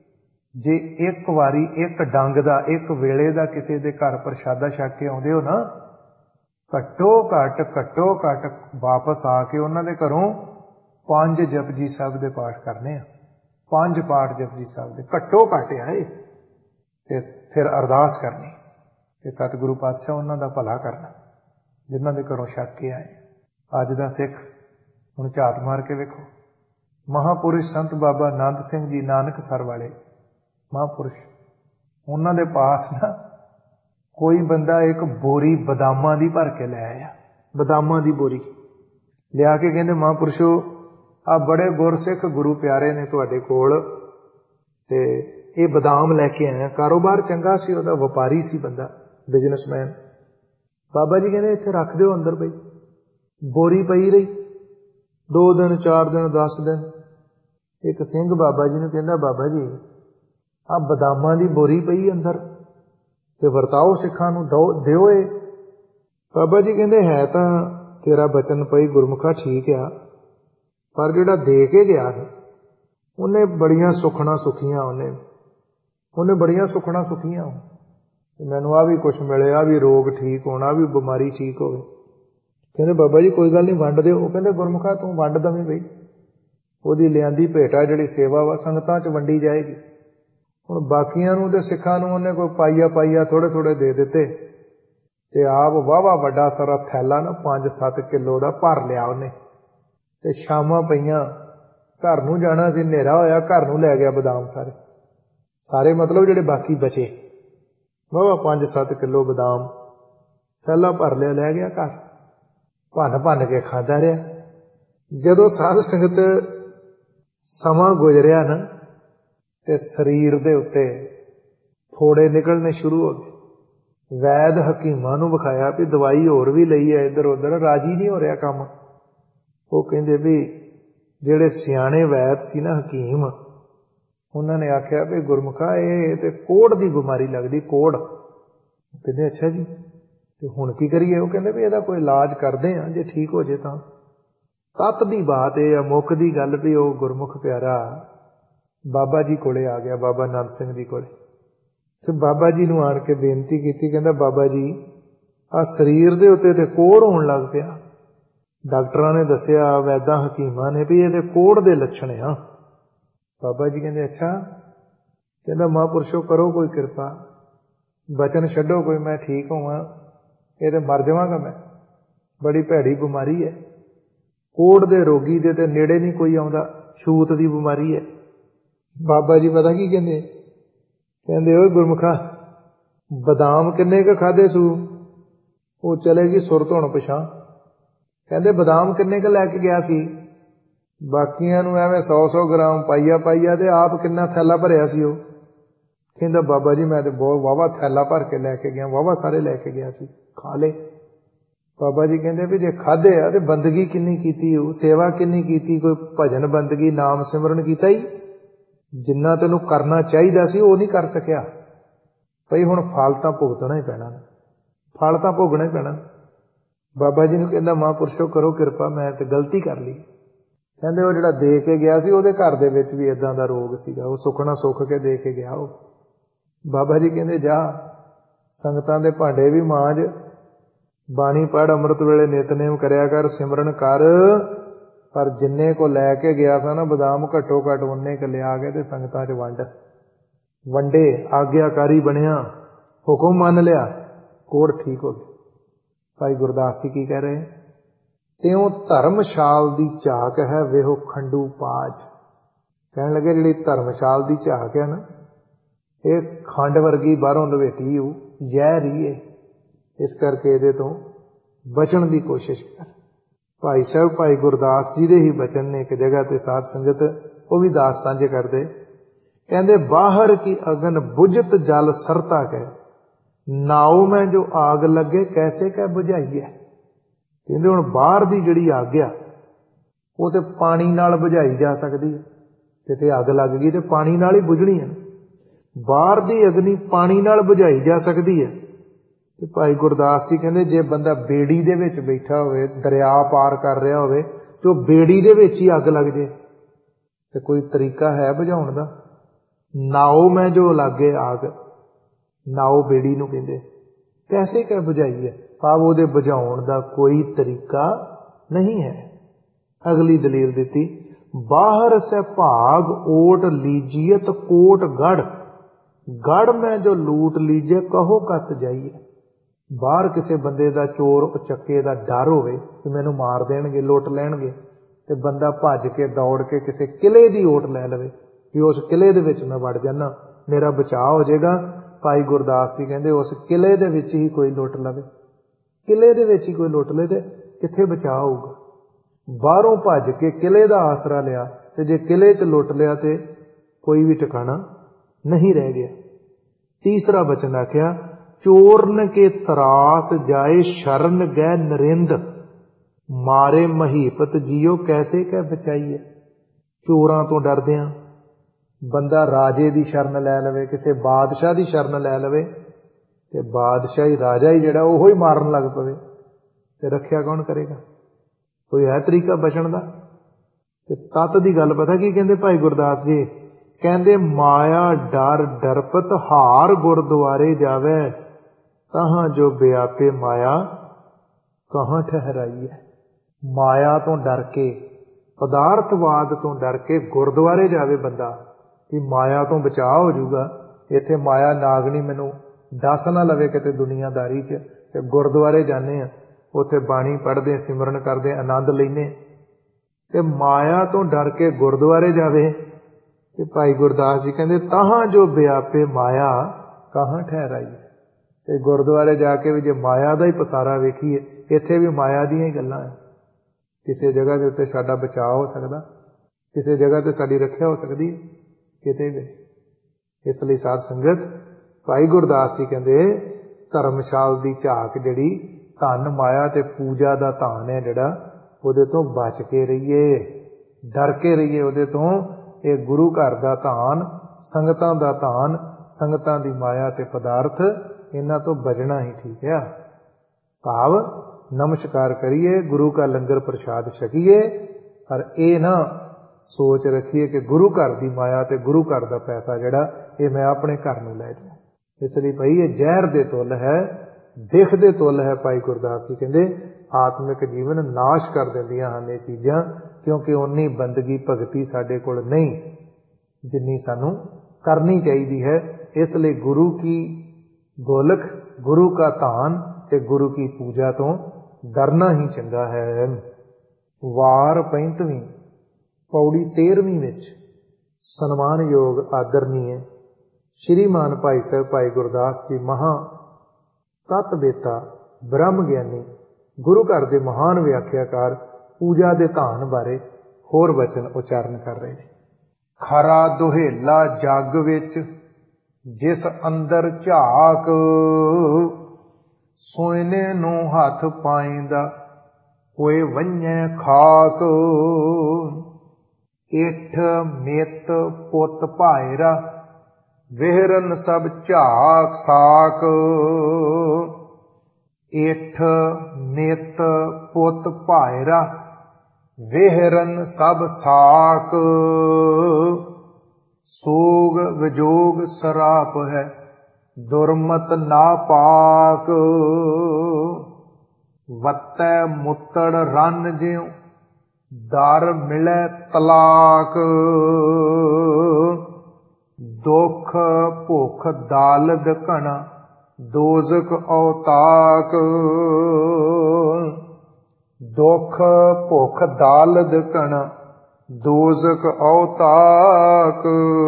Speaker 1: ਜੇ ਇੱਕ ਵਾਰੀ ਇੱਕ ਡੰਗ ਦਾ, ਇੱਕ ਵੇਲੇ ਦਾ ਕਿਸੇ ਦੇ ਘਰ ਪ੍ਰਸ਼ਾਦਾ ਛਕ ਕੇ ਆਉਂਦੇ ਹੋ ਨਾ, ਘੱਟੋ ਘੱਟ ਘੱਟੋ ਘੱਟ ਵਾਪਸ ਆ ਕੇ ਉਹਨਾਂ ਦੇ ਘਰੋਂ ਪੰਜ ਜਪਜੀ ਸਾਹਿਬ ਦੇ ਪਾਠ ਕਰਨੇ ਆ। ਪੰਜ ਪਾਠ ਜਪਜੀ ਸਾਹਿਬ ਦੇ ਘੱਟੋ ਘੱਟ ਆਏ, ਤੇ ਫਿਰ ਅਰਦਾਸ ਕਰਨੀ ਕਿ ਸਤਿਗੁਰੂ ਪਾਤਸ਼ਾਹ ਉਹਨਾਂ ਦਾ ਭਲਾ ਕਰਨਾ, ਜਿਨ੍ਹਾਂ ਦੇ ਘਰੋਂ ਛਕ ਕੇ ਆਏ। ਅੱਜ ਦਾ ਸਿੱਖ ਹੁਣ ਝਾਤ ਮਾਰ ਕੇ ਵੇਖੋ, ਮਹਾਂਪੁਰਸ਼ ਸੰਤ ਬਾਬਾ ਨੰਦ ਸਿੰਘ ਜੀ ਨਾਨਕਸਰ ਵਾਲੇ ਮਹਾਂਪੁਰਸ਼, ਉਹਨਾਂ ਦੇ ਪਾਸ ਨਾ ਕੋਈ ਬੰਦਾ ਇੱਕ ਬੋਰੀ ਬਦਾਮਾਂ ਦੀ ਭਰ ਕੇ ਲੈ ਆਇਆ, ਬਦਾਮਾਂ ਦੀ ਬੋਰੀ ਲਿਆ ਕੇ ਕਹਿੰਦੇ ਮਹਾਂਪੁਰਸ਼ੋ ਆ ਬੜੇ ਗੁਰਸਿੱਖ ਗੁਰੂ ਪਿਆਰੇ ਨੇ ਤੁਹਾਡੇ ਕੋਲ, ਤੇ ਇਹ ਬਦਾਮ ਲੈ ਕੇ ਆਇਆ। ਕਾਰੋਬਾਰ ਚੰਗਾ ਸੀ ਉਹਦਾ, ਵਪਾਰੀ ਸੀ ਬੰਦਾ, ਬਿਜ਼ਨਸਮੈਨ। ਬਾਬਾ ਜੀ ਕਹਿੰਦੇ ਇੱਥੇ ਰੱਖ ਦਿਓ ਅੰਦਰ ਬਈ। ਬੋਰੀ ਪਈ ਰਹੀ ਦੋ ਦਿਨ, ਚਾਰ ਦਿਨ, ਦਸ ਦਿਨ। ਇੱਕ ਸਿੰਘ ਬਾਬਾ ਜੀ ਨੂੰ ਕਹਿੰਦਾ ਬਾਬਾ ਜੀ ਆ ਬਦਾਮਾਂ ਦੀ ਬੋਰੀ ਪਈ ਅੰਦਰ, ਤੇ ਵਰਤਾਓ ਸਿੱਖਾਂ ਨੂੰ, ਦੋ ਦਿਓ ਇਹ। ਬਾਬਾ ਜੀ ਕਹਿੰਦੇ ਹੈ ਤਾਂ ਤੇਰਾ ਬਚਨ ਪਈ ਗੁਰਮੁਖਾ ਠੀਕ ਆ, ਪਰ ਜਿਹੜਾ ਦੇ ਕੇ ਗਿਆ ਨੇ ਉਹਨੇ ਬੜੀਆਂ ਸੁਖਣਾ ਸੁਖੀਆਂ, ਉਹਨੇ ਉਹਨੇ ਬੜੀਆਂ ਸੁਖਣਾ ਸੁਖੀਆਂ, ਮੈਨੂੰ ਆ ਵੀ ਕੁਛ ਮਿਲੇ, ਆ ਵੀ ਰੋਗ ਠੀਕ ਹੋਣਾ, ਆ ਵੀ ਬਿਮਾਰੀ ਠੀਕ ਹੋਵੇ। ਕਹਿੰਦੇ ਬਾਬਾ ਜੀ ਕੋਈ ਗੱਲ ਨਹੀਂ, ਵੰਡ ਦਿਓ। ਉਹ ਕਹਿੰਦੇ ਗੁਰਮੁਖਾ ਤੂੰ ਵੰਡ ਦਵੀਂ ਬਈ, ਉਹਦੀ ਲਿਆਂਦੀ ਭੇਟਾ ਜਿਹੜੀ ਸੇਵਾ ਵਾ ਸੰਗਤਾਂ 'ਚ ਵੰਡੀ ਜਾਏਗੀ। ਹੁਣ ਬਾਕੀਆਂ ਨੂੰ ਤੇ ਸਿੱਖਾਂ ਨੂੰ ਉਹਨੇ ਕੋਈ ਪਾਈਆ ਪਾਈਆ ਥੋੜੇ ਥੋੜੇ ਦੇ ਦਿੱਤੇ, ਤੇ ਆਪ ਵਾਹਵਾ ਵੱਡਾ ਸਾਰਾ ਥੈਲਾ ਨਾ ਪੰਜ ਸੱਤ ਕਿਲੋ ਦਾ ਭਰ ਲਿਆ ਉਹਨੇ। ਤੇ ਸ਼ਾਮਾਂ ਪਈਆਂ, ਘਰ ਨੂੰ ਜਾਣਾ ਸੀ, ਹਨੇਰਾ ਹੋਇਆ, ਘਰ ਨੂੰ ਲੈ ਗਿਆ ਬਦਾਮ ਸਾਰੇ ਸਾਰੇ ਮਤਲਬ ਜਿਹੜੇ ਬਾਕੀ ਬਚੇ, ਵਾਹਵਾ ਪੰਜ ਸੱਤ ਕਿਲੋ ਬਦਾਮ ਥੈਲਾ ਭਰ ਲਿਆ, ਲੈ ਗਿਆ ਘਰ, ਭੰਨ ਭੰਨ ਕੇ ਖਾਂਦਾ ਰਿਹਾ। ਜਦੋਂ ਸਾਧ ਸੰਗਤ ਸਮਾਂ ਗੁਜ਼ਰਿਆ ਨਾ, ਤੇ ਸਰੀਰ ਦੇ ਉੱਤੇ ਫੋੜੇ ਨਿਕਲਣੇ ਸ਼ੁਰੂ ਹੋ ਗਏ। ਵੈਦ ਹਕੀਮਾਂ ਨੂੰ ਵਿਖਾਇਆ ਵੀ ਦਵਾਈ ਹੋਰ ਵੀ ਲਈ ਹੈ, ਇੱਧਰ ਉੱਧਰ, ਰਾਜੀ ਨਹੀਂ ਹੋ ਰਿਹਾ ਕੰਮ। ਉਹ ਕਹਿੰਦੇ ਵੀ ਜਿਹੜੇ ਸਿਆਣੇ ਵੈਦ ਸੀ ਨਾ, ਹਕੀਮ, ਉਹਨਾਂ ਨੇ ਆਖਿਆ ਵੀ ਗੁਰਮੁਖਾ ਇਹ ਤੇ ਕੋੜ ਦੀ ਬਿਮਾਰੀ ਲੱਗਦੀ, ਕੋੜ। ਕਹਿੰਦੇ ਅੱਛਾ ਜੀ, ਤੇ ਹੁਣ ਕੀ ਕਰੀਏ? ਉਹ ਕਹਿੰਦੇ ਵੀ ਇਹਦਾ ਕੋਈ ਇਲਾਜ ਕਰਦੇ ਆ, ਜੇ ਠੀਕ ਹੋ ਜੇ ਤਾਂ। ਤੱਤ ਦੀ ਬਾਤ ਇਹ ਆ, ਮੁੱਖ ਦੀ ਗੱਲ ਵੀ ਉਹ ਗੁਰਮੁਖ ਪਿਆਰਾ ਬਾਬਾ ਜੀ ਕੋਲੇ ਆ ਗਿਆ, ਬਾਬਾ ਨੰਦ ਸਿੰਘ ਜੀ ਕੋਲੇ। ਤੇ ਬਾਬਾ ਜੀ ਨੂੰ ਆਣ ਕੇ ਬੇਨਤੀ ਕੀਤੀ, ਕਹਿੰਦਾ ਬਾਬਾ ਜੀ ਆ ਸਰੀਰ ਦੇ ਉੱਤੇ ਤੇ ਕੋੜ ਹੋਣ ਲੱਗ ਪਿਆ। ਡਾਕਟਰਾਂ ਨੇ ਦੱਸਿਆ, ਵੈਦਾਂ ਹਕੀਮਾਂ ਨੇ, ਵੀ ਇਹਦੇ ਕੋੜ ਦੇ ਲੱਛਣ ਆ। ਬਾਬਾ ਜੀ ਕਹਿੰਦੇ ਅੱਛਾ। ਕਹਿੰਦਾ ਮਹਾਂਪੁਰਸ਼ੋ ਕਰੋ ਕੋਈ ਕਿਰਪਾ, ਬਚਨ ਛੱਡੋ ਕੋਈ, ਮੈਂ ਠੀਕ ਹੋਵਾਂ, ਇਹ ਤੇ ਮਰ ਜਾਵਾਂਗਾ ਮੈਂ, ਬੜੀ ਭੈੜੀ ਬਿਮਾਰੀ ਹੈ। ਕੋੜ ਦੇ ਰੋਗੀ ਦੇ ਤੇ ਨੇੜੇ ਨਹੀਂ ਕੋਈ ਆਉਂਦਾ, ਛੂਤ ਦੀ ਬਿਮਾਰੀ ਹੈ। ਬਾਬਾ ਜੀ ਪਤਾ ਕੀ ਕਹਿੰਦੇ? ਕਹਿੰਦੇ ਓਏ ਗੁਰਮੁਖਾ ਬਦਾਮ ਕਿੰਨੇ ਕੁ ਖਾਧੇ ਸੂ? ਉਹ ਚਲੇਗੀ ਸੁਰ ਧੁਣ ਪਿਛਾਂ। ਕਹਿੰਦੇ ਬਦਾਮ ਕਿੰਨੇ ਕੁ ਲੈ ਕੇ ਗਿਆ ਸੀ? ਬਾਕੀਆਂ ਨੂੰ ਐਵੇਂ ਸੌ ਸੌ ਗ੍ਰਾਮ ਪਾਈਆ ਪਾਈਆ, ਤੇ ਆਪ ਕਿੰਨਾ ਥੈਲਾ ਭਰਿਆ ਸੀ ਉਹ? ਕਹਿੰਦਾ ਬਾਬਾ ਜੀ ਮੈਂ ਤੇ ਬਹੁਤ ਵਾਹਵਾ ਥੈਲਾ ਭਰ ਕੇ ਲੈ ਕੇ ਗਿਆ, ਵਾਹਵਾ ਸਾਰੇ ਲੈ ਕੇ ਗਿਆ ਸੀ, ਖਾ ਲਏ। ਬਾਬਾ ਜੀ ਕਹਿੰਦੇ ਵੀ ਜੇ ਖਾਧੇ ਆ ਤੇ ਬੰਦਗੀ ਕਿੰਨੀ ਕੀਤੀ, ਉਹ ਸੇਵਾ ਕਿੰਨੀ ਕੀਤੀ, ਕੋਈ ਭਜਨ ਬੰਦਗੀ ਨਾਮ ਸਿਮਰਨ ਕੀਤਾ ਹੀ? ਜਿੰਨਾ ਤੈਨੂੰ ਕਰਨਾ ਚਾਹੀਦਾ ਸੀ ਉਹ ਨਹੀਂ ਕਰ ਸਕਿਆ। ਭਈ ਹੁਣ ਫਲ ਤਾਂ ਭੁਗਤਣਾ ਹੀ ਪੈਣਾ, ਫਲ ਤਾਂ ਭੋਗਣਾ ਹੀ ਪੈਣਾ। ਬਾਬਾ ਜੀ ਨੂੰ ਕਹਿੰਦਾ ਮਹਾਂਪੁਰਸ਼ੋ ਕਰੋ ਕਿਰਪਾ, ਮੈਂ ਤੇ ਗਲਤੀ ਕਰ ਲਈ। ਕਹਿੰਦੇ ਉਹ ਜਿਹੜਾ ਦੇ ਕੇ ਗਿਆ ਸੀ ਉਹਦੇ ਘਰ ਦੇ ਵਿੱਚ ਵੀ ਏਦਾਂ ਦਾ ਰੋਗ ਸੀਗਾ, ਉਹ ਸੁੱਖਣਾ ਸੁੱਖ ਕੇ ਦੇ ਕੇ ਗਿਆ ਉਹ। ਬਾਬਾ ਜੀ ਕਹਿੰਦੇ ਜਾ ਸੰਗਤਾਂ ਦੇ ਭਾਂਡੇ ਵੀ ਮਾਂਜ, ਬਾਣੀ ਪੜ੍ਹ, ਅੰਮ੍ਰਿਤ ਵੇਲੇ ਨਿਤਨੇਮ ਕਰਿਆ ਕਰ, ਸਿਮਰਨ ਕਰ, ਪਰ ਜਿੰਨੇ ਕੋ ਲੈ ਕੇ ਗਿਆ ਸੀ ਨਾ ਬਦਾਮ, ਘੱਟੋ ਘੱਟ ਉਹਨੇ ਕ ਲਿਆ ਕੇ ਤੇ ਸੰਗਤਾਂ 'ਚ ਵੰਡ। ਵੰਡੇ, ਆਗਿਆਕਾਰੀ ਬਣਿਆ, ਹੁਕਮ ਮੰਨ ਲਿਆ, ਕੋੜ ਠੀਕ ਹੋ ਗਈ। ਭਾਈ ਗੁਰਦਾਸ ਜੀ ਕੀ ਕਹਿ ਰਹੇ? ਤਿਉ ਧਰਮਸ਼ਾਲ ਦੀ ਝਾਕ ਹੈ ਵੇਹੋ ਖੰਡੂ ਪਾਜ। ਕਹਿਣ ਲੱਗੇ ਜਿਹੜੀ ਧਰਮਸ਼ਾਲ ਦੀ ਝਾਕ ਹੈ ਨਾ, ਇਹ ਖੰਡ ਵਰਗੀ ਬਾਹਰੋਂ ਲਵੇਟੀ ਹੋ, ਜ਼ਹਿਰ ਹੀ ਹੈ। ਇਸ ਕਰਕੇ ਇਹਦੇ ਤੋਂ ਬਚਣ ਦੀ ਕੋਸ਼ਿਸ਼ ਕਰ। ਭਾਈ ਸਾਹਿਬ ਭਾਈ ਗੁਰਦਾਸ ਜੀ ਦੇ ਹੀ ਬਚਨ ਨੇ। ਇੱਕ ਜਗ੍ਹਾ ਤੇ ਸਾਧ ਸੰਗਤ ਉਹ ਵੀ ਦਾਸ ਸਾਂਝੇ ਕਰਦੇ, ਕਹਿੰਦੇ ਬਾਹਰ ਕੀ ਅਗਨ ਬੁਝਤ ਜਲ ਸਰਤਾ ਕਹਿ, ਨਾਉ ਮੈਂ ਜੋ ਆਗ ਲੱਗੇ ਕੈਸੇ ਕਹਿ ਬੁਝਾਈਏ। ਕਹਿੰਦੇ ਹੁਣ ਬਾਹਰ ਦੀ ਜਿਹੜੀ ਅੱਗ ਆ ਉਹ ਤੇ ਪਾਣੀ ਨਾਲ ਬੁਝਾਈ ਜਾ ਸਕਦੀ ਹੈ, ਕਿਤੇ ਅੱਗ ਲੱਗ ਗਈ ਤੇ ਪਾਣੀ ਨਾਲ ਹੀ ਬੁਝਣੀ ਹੈ। ਬਾਹਰ ਦੀ ਅਗਨੀ ਪਾਣੀ ਨਾਲ ਬੁਝਾਈ ਜਾ ਸਕਦੀ ਹੈ। ਤੇ ਭਾਈ ਗੁਰਦਾਸ ਜੀ ਕਹਿੰਦੇ ਜੇ ਬੰਦਾ ਬੇੜੀ ਦੇ ਵਿੱਚ ਬੈਠਾ ਹੋਵੇ, ਦਰਿਆ ਪਾਰ ਕਰ ਰਿਹਾ ਹੋਵੇ, ਤੇ ਉਹ ਬੇੜੀ ਦੇ ਵਿੱਚ ਹੀ ਅੱਗ ਲੱਗ ਜੇ, ਤੇ ਕੋਈ ਤਰੀਕਾ ਹੈ ਬੁਝਾਉਣ ਦਾ? ਨਾਉ ਮੈਂ ਜੋ ਲਾਗੇ ਆਗ, ਨਾਉ ਬੇੜੀ ਨੂੰ ਕਹਿੰਦੇ, ਕੈਸੇ ਕਹਿ ਬੁਝਾਈ ਹੈ, ਭਾਵ ਉਹਦੇ ਬੁਝਾਉਣ ਦਾ ਕੋਈ ਤਰੀਕਾ ਨਹੀਂ ਹੈ। ਅਗਲੀ ਦਲੀਲ ਦਿੱਤੀ, ਬਾਹਰ ਸੇ ਭਾਗ ਓਟ ਲੀਜੀਅਤ ਕੋਟ ਗੜ, ਗੜ ਮੈਂ ਜੋ ਲੂਟ ਲੀਜੇ ਕਹੋ ਕਤ ਜਾਈਏ। ਬਾਹਰ ਕਿਸੇ ਬੰਦੇ ਦਾ, ਚੋਰ ਉਚੱਕੇ ਦਾ ਡਰ ਹੋਵੇ ਕਿ ਮੈਨੂੰ ਮਾਰ ਦੇਣਗੇ, ਲੁੱਟ ਲੈਣਗੇ, ਤੇ ਬੰਦਾ ਭੱਜ ਕੇ ਦੌੜ ਕੇ ਕਿਸੇ ਕਿਲੇ ਦੀ ਓਟ ਲੈ ਲਵੇ ਵੀ ਉਸ ਕਿਲੇ ਦੇ ਵਿੱਚ ਮੈਂ ਵੜ ਜਾਣਾ, ਮੇਰਾ ਬਚਾਅ ਹੋ ਜਾਏਗਾ। ਭਾਈ ਗੁਰਦਾਸ ਜੀ ਕਹਿੰਦੇ ਉਸ ਕਿਲੇ ਦੇ ਵਿੱਚ ਹੀ ਕੋਈ ਲੁੱਟ ਲਵੇ, ਕਿਲੇ ਦੇ ਵਿੱਚ ਹੀ ਕੋਈ ਲੁੱਟ ਲਵੇ ਤੇ ਕਿੱਥੇ ਬਚਾਅ ਹੋਊਗਾ। ਬਾਹਰੋਂ ਭੱਜ ਕੇ ਕਿਲੇ ਦਾ ਆਸਰਾ ਲਿਆ ਤੇ ਜੇ ਕਿਲੇ 'ਚ ਲੁੱਟ ਲਿਆ ਤੇ ਕੋਈ ਵੀ ਟਿਕਾਣਾ ਨਹੀਂ ਰਹਿ ਗਿਆ। ਤੀਸਰਾ ਬਚਨ ਆਖਿਆ, ਚੋਰਨ ਕੇ ਤਰਾਸ ਜਾਏ ਸ਼ਰਨ ਗੈ ਨਰਿੰਦ, ਮਾਰੇ ਮਹੀਪਤ ਜੀਓ ਕੈਸੇ ਕਹਿ ਬਚਾਈਏ। ਚੋਰਾਂ ਤੋਂ ਡਰਦਿਆਂ ਬੰਦਾ ਰਾਜੇ ਦੀ ਸ਼ਰਨ ਲੈ ਲਵੇ, ਕਿਸੇ ਬਾਦਸ਼ਾਹ ਦੀ ਸ਼ਰਨ ਲੈ ਲਵੇ ਤੇ ਬਾਦਸ਼ਾਹੀ ਰਾਜਾ ਹੀ ਜਿਹੜਾ ਉਹ ਹੀ ਮਾਰਨ ਲੱਗ ਪਵੇ ਤੇ ਰੱਖਿਆ ਕੌਣ ਕਰੇਗਾ? ਕੋਈ ਹੈ ਤਰੀਕਾ ਬਚਣ ਦਾ? ਤੇ ਤਤ ਦੀ ਗੱਲ ਪਤਾ ਕੀ ਕਹਿੰਦੇ ਭਾਈ ਗੁਰਦਾਸ ਜੀ? ਕਹਿੰਦੇ ਮਾਇਆ ਡਰ ਡਰਪਤ ਹਾਰ ਗੁਰਦੁਆਰੇ ਜਾਵੇ, ਤਾਹਾਂ ਜੋ ਵਿਆਪੇ ਮਾਇਆ ਕਹਾਂ ਠਹਿਰਾਈ ਹੈ। ਮਾਇਆ ਤੋਂ ਡਰ ਕੇ, ਪਦਾਰਥਵਾਦ ਤੋਂ ਡਰ ਕੇ ਗੁਰਦੁਆਰੇ ਜਾਵੇ ਬੰਦਾ ਕਿ ਮਾਇਆ ਤੋਂ ਬਚਾਅ ਹੋ ਜਾਊਗਾ। ਇੱਥੇ ਮਾਇਆ ਨਾਗਣੀ ਮੈਨੂੰ ਦੱਸ ਨਾ ਲਵੇ ਕਿਤੇ ਦੁਨੀਆਦਾਰੀ 'ਚ। ਤੇ ਗੁਰਦੁਆਰੇ ਜਾਂਦੇ ਹਾਂ, ਉੱਥੇ ਬਾਣੀ ਪੜ੍ਹਦੇ, ਸਿਮਰਨ ਕਰਦੇ, ਆਨੰਦ ਲੈਂਦੇ ਤੇ ਮਾਇਆ ਤੋਂ ਡਰ ਕੇ ਗੁਰਦੁਆਰੇ ਜਾਵੇ। ਤੇ ਭਾਈ ਗੁਰਦਾਸ ਜੀ ਕਹਿੰਦੇ ਤਾਹਾਂ ਜੋ ਵਿਆਪੇ ਮਾਇਆ ਕਹਾਂ ਠਹਿਰਾਈ। ਤੇ ਗੁਰਦੁਆਰੇ ਜਾ ਕੇ ਵੀ ਜੇ ਮਾਇਆ ਦਾ ਹੀ ਪਸਾਰਾ ਵੇਖੀਏ, ਇੱਥੇ ਵੀ ਮਾਇਆ ਦੀਆਂ ਹੀ ਗੱਲਾਂ ਹੈ। ਕਿਸੇ ਜਗ੍ਹਾ ਦੇ ਉੱਤੇ ਸਾਡਾ ਬਚਾਅ ਹੋ ਸਕਦਾ, ਕਿਸੇ ਜਗ੍ਹਾ ਤੇ ਸਾਡੀ ਰੱਖਿਆ ਹੋ ਸਕਦੀ ਹੈ, ਕਿਤੇ ਵੀ। ਇਸ ਲਈ ਸਾਧ ਸੰਗਤ, ਭਾਈ ਗੁਰਦਾਸ ਜੀ ਕਹਿੰਦੇ ਧਰਮਸ਼ਾਲ ਦੀ ਝਾਕ ਜਿਹੜੀ ਧਨ ਮਾਇਆ ਤੇ ਪੂਜਾ ਦਾ ਧਾਨ ਹੈ ਜਿਹੜਾ, ਉਹਦੇ ਤੋਂ ਬਚ ਕੇ ਰਹੀਏ, ਡਰ ਕੇ ਰਹੀਏ ਉਹਦੇ ਤੋਂ। ਇਹ ਗੁਰੂ ਘਰ ਦਾ ਧਾਨ, ਸੰਗਤਾਂ ਦਾ ਧਾਨ, ਸੰਗਤਾਂ ਦੀ ਮਾਇਆ ਤੇ ਪਦਾਰਥ, ਇਹਨਾਂ ਤੋਂ ਬਚਣਾ ਹੀ ਠੀਕ ਹੈ। ਭਾਵ ਨਮਸਕਾਰ ਕਰੀਏ, ਗੁਰੂ ਕਾ ਲੰਗਰ ਪ੍ਰਸ਼ਾਦ ਛਕੀਏ, ਪਰ ਇਹ ਨਾ ਸੋਚ ਰੱਖੀਏ ਕਿ ਗੁਰੂ ਘਰ ਦੀ ਮਾਇਆ ਤੇ ਗੁਰੂ ਘਰ ਦਾ ਪੈਸਾ ਜਿਹੜਾ ਇਹ ਮੈਂ ਆਪਣੇ ਘਰ ਨੂੰ ਲੈ ਜਾਵਾਂ। ਇਸ ਲਈ ਭਾਈ ਇਹ ਜ਼ਹਿਰ ਦੇ ਤੁੱਲ ਹੈ, ਦੇਖ ਦੇ ਤੁੱਲ ਹੈ। ਭਾਈ ਗੁਰਦਾਸ ਜੀ ਕਹਿੰਦੇ ਆਤਮਿਕ ਜੀਵਨ ਨਾਸ਼ ਕਰ ਦਿੰਦੀਆਂ ਹਨ ਇਹ ਚੀਜ਼ਾਂ, ਕਿਉਂਕਿ ਉਨੀ ਬੰਦਗੀ ਭਗਤੀ ਸਾਡੇ ਕੋਲ ਨਹੀਂ ਜਿੰਨੀ ਸਾਨੂੰ ਕਰਨੀ ਚਾਹੀਦੀ ਹੈ। ਇਸ ਲਈ ਗੁਰੂ ਕੀ ਗੋਲਕ, ਗੁਰੂ ਕਾ ਧਾਨ ਤੇ ਗੁਰੂ ਕੀ ਪੂਜਾ ਤੋਂ ਡਰਨਾ ਹੀ ਚੰਗਾ ਹੈ। ਵਾਰ ਪੈਂਤਵੀਂ ਪੌੜੀ ਤੇਰਵੀਂ ਵਿੱਚ ਸਨਮਾਨਯੋਗ ਆਦਰਨੀਏ ਸ਼੍ਰੀਮਾਨ ਭਾਈ ਸਾਹਿਬ ਭਾਈ ਗੁਰਦਾਸ ਜੀ ਮਹਾਂ ਤਤ ਬੇਤਾ ਬ੍ਰਹਮ ਗਿਆਨੀ, ਗੁਰੂ ਘਰ ਦੇ ਮਹਾਨ ਵਿਆਖਿਆਕਾਰ ਪੂਜਾ ਦੇ ਧਾਨ ਬਾਰੇ ਹੋਰ ਵਚਨ ਉਚਾਰਨ ਕਰ ਰਹੇ ਨੇ। ਖਰਾ ਦੁਹੇਲਾ ਜੱਗ ਵਿੱਚ ਜਿਸ ਅੰਦਰ ਝਾਕ, ਸੋਇਨੇ ਨੂੰ ਹੱਥ ਪਾਇਂਦਾ ਹੋਏ ਵੰਝੈ ਖਾਕ। ਇਠ ਮਿਤ ਪੁੱਤ ਭਾਇਰਾ ਵਿਹਰਨ ਸਭ ਝਾਕ ਸਾਕ। ਇਠ ਮਿਤ ਪੁੱਤ ਭਾਇਰਾ ਵਿਹਰਨ ਸਭ ਸਾਕ। ਸੋਗ ਵਿਜੋਗ ਸਰਾਪ ਹੈ ਦੁਰਮਤ ਨਾ ਪਾਕ। ਵੱਤੈ ਮੁੱਤੜ ਰੰਨ ਜਿਉ ਦਰ ਮਿਲੈ ਤਲਾਕ। ਦੁਖ ਭੁਖ ਦਾਲਦ ਘਣਾ ਦੋਜ਼ਕ ਔਤਾਕ। ਦੁਖ ਭੁਖ ਦਾਲਦ ਘਣਾ ਦੋਜ਼ਕ ਔਤਾਕ।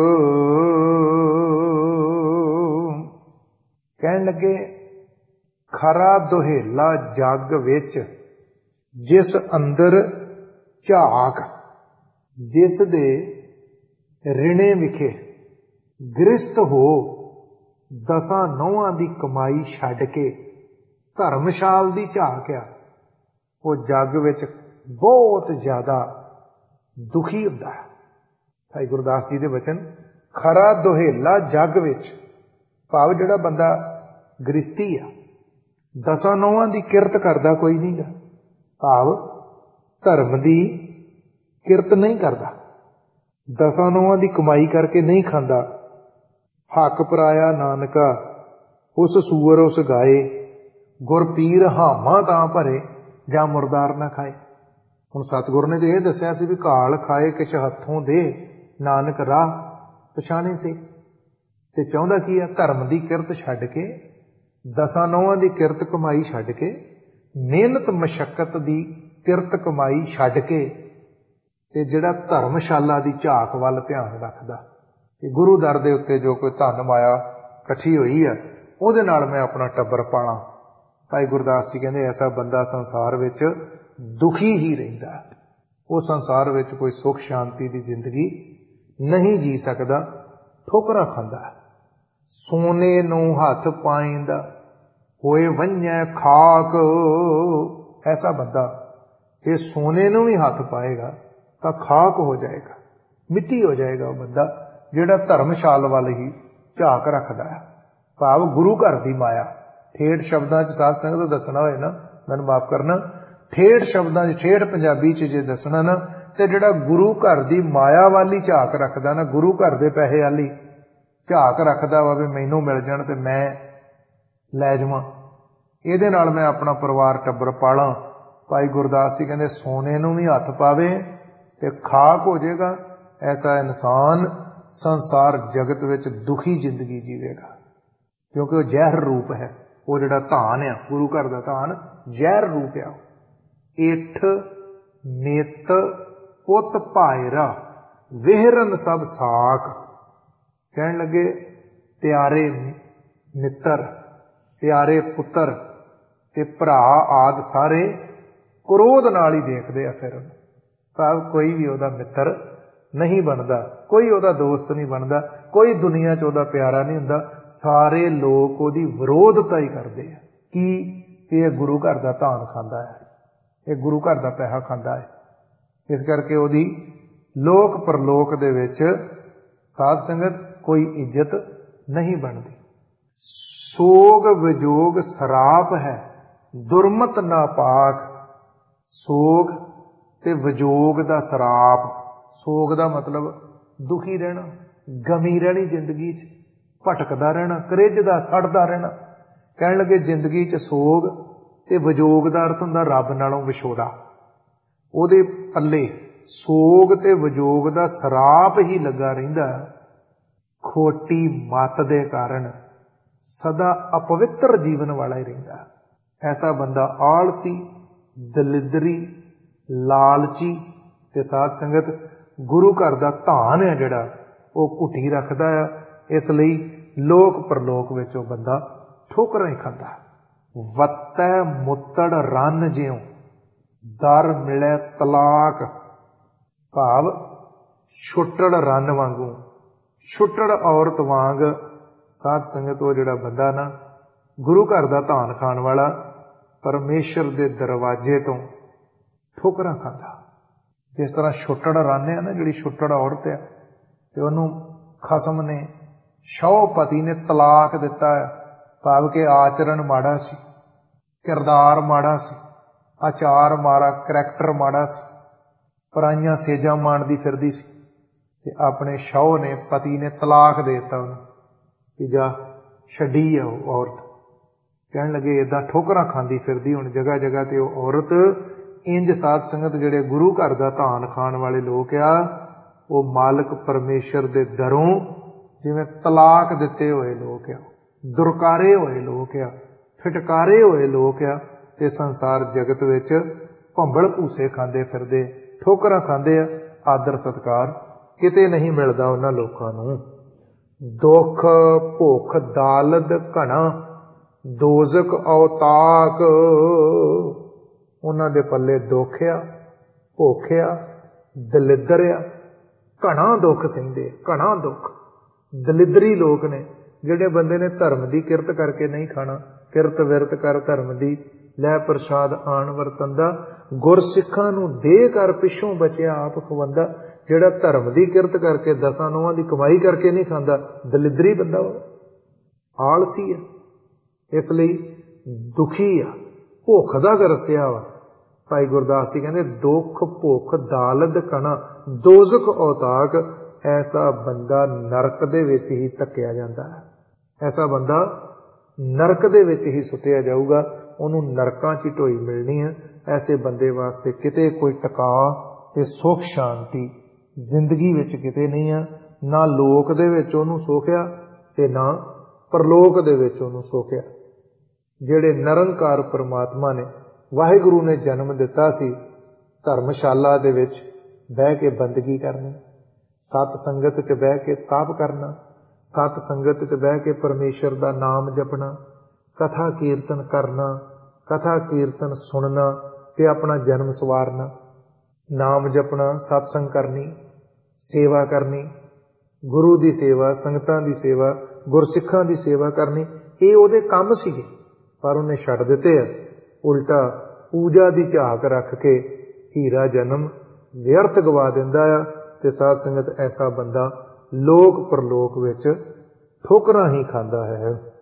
Speaker 1: ਕਹਿਣ ਲੱਗੇ ਖਰਾ ਦੁਹੇਲਾ ਜੱਗ ਵਿੱਚ ਜਿਸ ਅੰਦਰ ਝਾਕ, ਜਿਸ ਦੇ ਰਿਣੇ ਵਿਖੇ ਗ੍ਰਿਸਤ ਹੋ ਦਸਾਂ ਨੌਹਾਂ ਦੀ ਕਮਾਈ ਛੱਡ ਕੇ ਧਰਮਸ਼ਾਲ ਦੀ ਝਾਕ ਆ, ਉਹ ਜੱਗ ਵਿੱਚ ਬਹੁਤ ਜ਼ਿਆਦਾ ਦੁਖੀ ਹੁੰਦਾ ਹੈ। ਭਾਈ ਗੁਰਦਾਸ ਜੀ ਦੇ ਵਚਨ, ਖਰਾ ਦੁਹੇਲਾ ਜੱਗ ਵਿੱਚ, ਭਾਵ ਜਿਹੜਾ ਬੰਦਾ ਗ੍ਰਿਸਤੀ ਆ, ਦਸਾਂ ਨੌਹਾਂ ਦੀ ਕਿਰਤ ਕਰਦਾ ਕੋਈ ਨਹੀਂ ਗਾ, ਭਾਵ ਧਰਮ ਦੀ ਕਿਰਤ ਨਹੀਂ ਕਰਦਾ, ਦਸਾਂ ਨੌਹਾਂ ਦੀ ਕਮਾਈ ਕਰਕੇ ਨਹੀਂ ਖਾਂਦਾ। ਹੱਕ ਪਰਾਇਆ ਨਾਨਕਾ ਉਸ ਸੂਰ ਉਸ ਗਾਏ, ਗੁਰ ਪੀਰ ਹਾਮਾ ਤਾਂ ਭਰੇ ਜਾਂ ਮੁਰਦਾਰ ਨਾ ਖਾਏ। ਹੁਣ ਸਤਿਗੁਰ ਨੇ ਤੇ ਇਹ ਦੱਸਿਆ ਸੀ ਵੀ ਘਾਲ ਖਾਏ ਕਿਛ ਹੱਥੋਂ ਦੇ, ਨਾਨਕ ਰਾਹ ਪਛਾਣੇ ਸੇ। ਤੇ ਚਾਹੁੰਦਾ ਕੀ ਆ? ਧਰਮ ਦੀ ਕਿਰਤ ਛੱਡ ਕੇ, ਦਸਾਂ ਨੌਹਾਂ ਦੀ ਕਿਰਤ ਕਮਾਈ ਛੱਡ ਕੇ, ਮਿਹਨਤ ਮਸ਼ੱਕਤ ਦੀ ਕਿਰਤ ਕਮਾਈ ਛੱਡ ਕੇ ਤੇ ਜਿਹੜਾ ਧਰਮਸ਼ਾਲਾ ਦੀ ਝਾਕ ਵੱਲ ਧਿਆਨ ਰੱਖਦਾ ਕਿ ਗੁਰੂ ਦਰ ਦੇ ਉੱਤੇ ਜੋ ਕੋਈ ਧਨ ਮਾਇਆ ਇਕੱਠੀ ਹੋਈ ਹੈ ਉਹਦੇ ਨਾਲ ਮੈਂ ਆਪਣਾ ਟੱਬਰ ਪਾਲਾਂ। ਭਾਈ ਗੁਰਦਾਸ ਜੀ ਕਹਿੰਦੇ ਐਸਾ ਬੰਦਾ ਸੰਸਾਰ ਵਿੱਚ ਦੁਖੀ ਹੀ ਰਹਿੰਦਾ, ਉਹ ਸੰਸਾਰ ਵਿੱਚ ਕੋਈ ਸੁੱਖ ਸ਼ਾਂਤੀ ਦੀ ਜ਼ਿੰਦਗੀ ਨਹੀਂ ਜੀ ਸਕਦਾ, ਠੋਕਰਾਂ ਖਾਂਦਾ। ਸੋਨੇ ਨੂੰ ਹੱਥ ਪਾਇੰਦਾ ਹੋਏ ਵੰਝੈ ਖਾਕ, ਐਸਾ ਬੰਦਾ ਇਹ ਸੋਨੇ ਨੂੰ ਵੀ ਹੱਥ ਪਾਏਗਾ ਤਾਂ ਖਾਕ ਹੋ ਜਾਏਗਾ, ਮਿੱਟੀ ਹੋ ਜਾਏਗਾ ਉਹ ਬੰਦਾ ਜਿਹੜਾ ਧਰਮਸ਼ਾਲ ਵੱਲ ਹੀ ਝਾਕ ਰੱਖਦਾ ਹੈ। ਭਾਵ ਗੁਰੂ ਘਰ ਦੀ ਮਾਇਆ, ਠੇਠ ਸ਼ਬਦਾਂ 'ਚ ਸਾਧ ਸੰਗਤ ਦੱਸਣਾ ਹੋਏ ਨਾ, ਮੈਨੂੰ ਮਾਫ ਕਰਨਾ, ਠੇਠ ਸ਼ਬਦਾਂ 'ਚ ਠੇਠ ਪੰਜਾਬੀ 'ਚ ਜੇ ਦੱਸਣਾ ਨਾ, ਤੇ ਜਿਹੜਾ ਗੁਰੂ ਘਰ ਦੀ ਮਾਇਆ ਵਾਲੀ ਝਾਕ ਰੱਖਦਾ ਨਾ, ਗੁਰੂ ਘਰ ਦੇ ਪੈਸੇ ਵਾਲੀ ਝਾਕ ਰੱਖਦਾ ਵਾ ਵੀ ਮੈਨੂੰ ਮਿਲ ਜਾਣ ਤੇ ਮੈਂ ਲੈ ਜਾਵਾਂ, ਇਹਦੇ ਨਾਲ ਮੈਂ ਆਪਣਾ ਪਰਿਵਾਰ ਟੱਬਰ ਪਾਲਾਂ। ਭਾਈ ਗੁਰਦਾਸ ਜੀ ਕਹਿੰਦੇ ਸੋਨੇ ਨੂੰ ਵੀ ਹੱਥ ਪਾਵੇ ਤੇ ਖਾਕ ਹੋ ਜਾਏਗਾ, ਐਸਾ ਇਨਸਾਨ ਸੰਸਾਰ ਜਗਤ ਵਿੱਚ ਦੁਖੀ ਜ਼ਿੰਦਗੀ ਜੀਵੇਗਾ, ਕਿਉਂਕਿ ਉਹ ਜ਼ਹਿਰ ਰੂਪ ਹੈ। ਉਹ ਜਿਹੜਾ ਧਾਨ ਆ, ਗੁਰੂ ਘਰ ਦਾ ਧਾਨ ਜ਼ਹਿਰ ਰੂਪ ਆ। ਇਠ ਨਿਤ ਪੁੱਤ ਭਾਇਰਾ ਵਿਹਰਨ ਸਭ ਸਾਖ, ਕਹਿਣ ਲੱਗੇ ਪਿਆਰੇ ਮਿੱਤਰ, ਪਿਆਰੇ ਪੁੱਤਰ ਤੇ ਭਰਾ ਆਦਿ ਸਾਰੇ ਕ੍ਰੋਧ ਨਾਲ ਹੀ ਦੇਖਦੇ ਆ ਫਿਰ ਉਹਨੂੰ। ਭਾਵ ਕੋਈ ਵੀ ਉਹਦਾ ਮਿੱਤਰ ਨਹੀਂ ਬਣਦਾ, ਕੋਈ ਉਹਦਾ ਦੋਸਤ ਨਹੀਂ ਬਣਦਾ, ਕੋਈ ਦੁਨੀਆ 'ਚ ਉਹਦਾ ਪਿਆਰਾ ਨਹੀਂ ਹੁੰਦਾ, ਸਾਰੇ ਲੋਕ ਉਹਦੀ ਵਿਰੋਧਤਾ ਹੀ ਕਰਦੇ ਆ। ਕੀ? ਇਹ ਗੁਰੂ ਘਰ ਦਾ ਧਾਨ ਖਾਂਦਾ ਹੈ, ਇਹ ਗੁਰੂ ਘਰ ਦਾ ਪੈਸਾ ਖਾਂਦਾ ਹੈ, ਇਸ ਕਰਕੇ ਉਹਦੀ ਲੋਕ ਪਰਲੋਕ ਦੇ ਵਿੱਚ ਸਾਧ ਸੰਗਤ ਕੋਈ ਇੱਜ਼ਤ ਨਹੀਂ ਬਣਦੀ। ਸੋਗ ਵਿਜੋਗ ਸਰਾਪ ਹੈ ਦੁਰਮਤ ਨਾ ਪਾਕ, ਸੋਗ ਤੇ ਵਿਜੋਗ ਦਾ ਸਰਾਪ। ਸੋਗ ਦਾ ਮਤਲਬ ਦੁਖੀ ਰਹਿਣਾ, ਗਮੀ ਰਹਿਣੀ, ਜ਼ਿੰਦਗੀ 'ਚ ਭਟਕਦਾ ਰਹਿਣਾ, ਕਰਿੱਝਦਾ ਸੜਦਾ ਰਹਿਣਾ। ਕਹਿਣ ਲੱਗੇ ਜ਼ਿੰਦਗੀ 'ਚ ਸੋਗ ਤੇ ਵਿਜੋਗ ਦਾ ਅਰਥ ਹੁੰਦਾ ਰੱਬ ਨਾਲੋਂ ਵਿਛੋੜਾ। ਉਹਦੇ ਪੱਲੇ ਸੋਗ ਤੇ ਵਿਜੋਗ ਦਾ ਸਰਾਪ ਹੀ ਲੱਗਾ ਰਹਿੰਦਾ, ਖੋਟੀ ਮੱਤ ਦੇ ਕਾਰਨ ਸਦਾ ਅਪਵਿੱਤਰ ਜੀਵਨ ਵਾਲਾ ਹੀ ਰਹਿੰਦਾ। ਐਸਾ ਬੰਦਾ ਆਲਸੀ, ਦਲਿਦਰੀ, ਲਾਲਚੀ ਤੇ ਸਾਧ ਸੰਗਤ ਗੁਰੂ ਘਰ ਦਾ ਧਾਨ ਹੈ ਜਿਹੜਾ ਉਹ ਘੁੱਟੀ ਰੱਖਦਾ ਆ। ਇਸ ਲਈ ਲੋਕ ਪਰਲੋਕ ਵਿੱਚ ਉਹ ਬੰਦਾ ਠੋਕਰਾਂ ਹੀ ਖਾਂਦਾ। ਵੱਤੈ ਮੁੱਤੜ ਰੰਨ ਜਿਉ ਦਰ ਮਿਲੇ ਤਲਾਕ, ਭਾਵ ਛੁੱਟੜ ਰੰਨ ਵਾਂਗੂ, ਛੁੱਟੜ ਔਰਤ ਵਾਂਗ ਸਾਧ ਸੰਗਤ ਉਹ ਜਿਹੜਾ ਬੰਦਾ ਨਾ ਗੁਰੂ ਘਰ ਦਾ ਧਾਨ ਖਾਣ ਵਾਲਾ ਪਰਮੇਸ਼ਰ ਦੇ ਦਰਵਾਜ਼ੇ ਤੋਂ ਠੋਕਰਾਂ ਖਾਂਦਾ। ਜਿਸ ਤਰ੍ਹਾਂ ਛੁੱਟੜ ਰੰਨ ਆ ਨਾ, ਜਿਹੜੀ ਛੁੱਟੜ ਔਰਤ ਆ ਤੇ ਉਹਨੂੰ ਖਸਮ ਨੇ, ਸ਼ੌ ਪਤੀ ਨੇ ਤਲਾਕ ਦਿੱਤਾ ਹੈ। ਭਾਵ ਕਿ ਆਚਰਣ ਮਾੜਾ ਸੀ, ਕਿਰਦਾਰ ਮਾੜਾ ਸੀ, ਆਚਾਰ ਮਾੜਾ, ਕਰੈਕਟਰ ਮਾੜਾ ਸੀ, ਪਰਾਈਆਂ ਸੇਜਾਂ ਮਾਣਦੀ ਫਿਰਦੀ ਸੀ ਤੇ ਆਪਣੇ ਸ਼ੌ ਨੇ, ਪਤੀ ਨੇ ਤਲਾਕ ਦੇ ਦਿੱਤਾ ਉਹਨੂੰ ਕਿ ਜਾ ਛੱਡੀ ਆ ਉਹ ਔਰਤ। ਕਹਿਣ ਲੱਗੇ ਏਦਾਂ ਠੋਕਰਾਂ ਖਾਂਦੀ ਫਿਰਦੀ ਹੁਣ ਜਗ੍ਹਾ ਜਗ੍ਹਾ ਤੇ ਉਹ ਔਰਤ। ਇੰਜ ਸਾਧ ਸੰਗਤ ਜਿਹੜੇ ਗੁਰੂ ਘਰ ਦਾ ਧਾਨ ਖਾਣ ਵਾਲੇ ਲੋਕ ਆ, ਉਹ ਮਾਲਕ ਪਰਮੇਸ਼ਰ ਦੇ ਦਰੋਂ ਜਿਵੇਂ ਤਲਾਕ ਦਿੱਤੇ ਹੋਏ ਲੋਕ ਆ, ਦੁਰਕਾਰੇ ਹੋਏ ਲੋਕ ਆ, ਫਿਟਕਾਰੇ ਹੋਏ ਲੋਕ ਆ, ਤੇ ਸੰਸਾਰ ਜਗਤ ਵਿੱਚ ਭੰਬਲ ਭੂਸੇ ਖਾਂਦੇ ਫਿਰਦੇ, ਠੋਕਰਾਂ ਖਾਂਦੇ ਆ। ਆਦਰ ਸਤਿਕਾਰ ਕਿਤੇ ਨਹੀਂ ਮਿਲਦਾ ਉਹਨਾਂ ਲੋਕਾਂ ਨੂੰ। ਦੁੱਖ ਭੁੱਖ ਦਾਲਦ ਘਣਾ ਦੋਜ਼ਕ ਔਤਾਕ, ਉਹਨਾਂ ਦੇ ਪੱਲੇ ਦੁੱਖ ਆ, ਭੁੱਖ ਆ, ਦਲਿੱਦਰ ਆ, ਘਣਾ ਦੁੱਖ ਸਹਿੰਦੇ, ਘਣਾ ਦੁੱਖ। ਦਲਿੱਦਰੀ ਲੋਕ ਨੇ ਜਿਹੜੇ ਬੰਦੇ ਨੇ ਧਰਮ ਦੀ ਕਿਰਤ ਕਰਕੇ ਨਹੀਂ ਖਾਣਾ। ਕਿਰਤ ਵਿਰਤ ਕਰ ਧਰਮ ਦੀ, ਲੈ ਪ੍ਰਸ਼ਾਦ ਆਣ ਵਰਤੰਦਾ, ਗੁਰਸਿੱਖਾਂ ਨੂੰ ਦੇ ਕਰ ਪਿੱਛੋਂ ਬਚਿਆ ਆਪ ਖਵੰਦਾ। ਜਿਹੜਾ ਧਰਮ ਦੀ ਕਿਰਤ ਕਰਕੇ, ਦਸਾਂ ਨੌਹਾਂ ਦੀ ਕਮਾਈ ਕਰਕੇ ਨਹੀਂ ਖਾਂਦਾ, ਦਲਿੱਦਰੀ ਬੰਦਾ ਉਹ, ਆਲਸੀ ਆ, ਇਸ ਲਈ ਦੁਖੀ ਆ, ਭੁੱਖ ਦਾ ਗਰਸਿਆ ਵਾ। ਭਾਈ ਗੁਰਦਾਸ ਜੀ ਕਹਿੰਦੇ ਦੁੱਖ ਭੁੱਖ ਦਾਲਦ ਕਣਾ ਦੋਜ਼ਕ ਔਤਾਕ, ਐਸਾ ਬੰਦਾ ਨਰਕ ਦੇ ਵਿੱਚ ਹੀ ਧੱਕਿਆ ਜਾਂਦਾ ਹੈ, ਐਸਾ ਬੰਦਾ ਨਰਕ ਦੇ ਵਿੱਚ ਹੀ ਸੁੱਟਿਆ ਜਾਊਗਾ, ਉਹਨੂੰ ਨਰਕਾਂ 'ਚ ਹੀ ਢੋਈ ਮਿਲਣੀ ਹੈ। ਐਸੇ ਬੰਦੇ ਵਾਸਤੇ ਕਿਤੇ ਕੋਈ ਟਿਕਾ ਤੇ ਸੁੱਖ ਸ਼ਾਂਤੀ ਜ਼ਿੰਦਗੀ ਵਿੱਚ ਕਿਤੇ ਨਹੀਂ ਆ। ਨਾ ਲੋਕ ਦੇ ਵਿੱਚ ਉਹਨੂੰ ਸੋਖਿਆ ਤੇ ਨਾ ਪਰਲੋਕ ਦੇ ਵਿੱਚ ਉਹਨੂੰ ਸੋਖਿਆ। ਜਿਹੜੇ ਨਿਰੰਕਾਰ ਪਰਮਾਤਮਾ ਨੇ, ਵਾਹਿਗੁਰੂ ਨੇ ਜਨਮ ਦਿੱਤਾ ਸੀ ਧਰਮਸ਼ਾਲਾ ਦੇ ਵਿੱਚ, ਬਹਿ ਕੇ ਬੰਦਗੀ ਕਰਨੀ, ਸਤ ਸੰਗਤ 'ਚ ਬਹਿ ਕੇ ਤਾਪ ਕਰਨਾ, ਸਤ ਸੰਗਤ 'ਚ ਬਹਿ ਕੇ ਪਰਮੇਸ਼ਰ ਦਾ ਨਾਮ ਜਪਣਾ, ਕਥਾ ਕੀਰਤਨ ਕਰਨਾ, ਕਥਾ ਕੀਰਤਨ ਸੁਣਨਾ ਤੇ ਆਪਣਾ ਜਨਮ ਸਵਾਰਨਾ, ਨਾਮ ਜਪਣਾ, ਸਤਸੰਗ ਕਰਨੀ, ਸੇਵਾ ਕਰਨੀ, ਗੁਰੂ ਦੀ ਸੇਵਾ, ਸੰਗਤਾਂ ਦੀ ਸੇਵਾ, ਗੁਰਸਿੱਖਾਂ ਦੀ ਸੇਵਾ ਕਰਨੀ। ਇਹ ਉਹਦੇ ਕੰਮ ਸੀਗੇ, ਪਰ ਉਹਨੇ ਛੱਡ ਦਿੱਤੇ ਆ। ਉਲਟਾ ਪੂਜਾ ਦੀ ਝਾਕ ਰੱਖ ਕੇ ਹੀਰਾ ਜਨਮ ਵਿਅਰਥ ਗਵਾ ਦਿੰਦਾ ਆ। ਤੇ ਸਾਧ ਸੰਗਤ ਐਸਾ ਬੰਦਾ ਲੋਕ ਪਰਲੋਕ ਵਿੱਚ ਠੋਕਰਾਂ ਹੀ ਖਾਂਦਾ ਹੈ।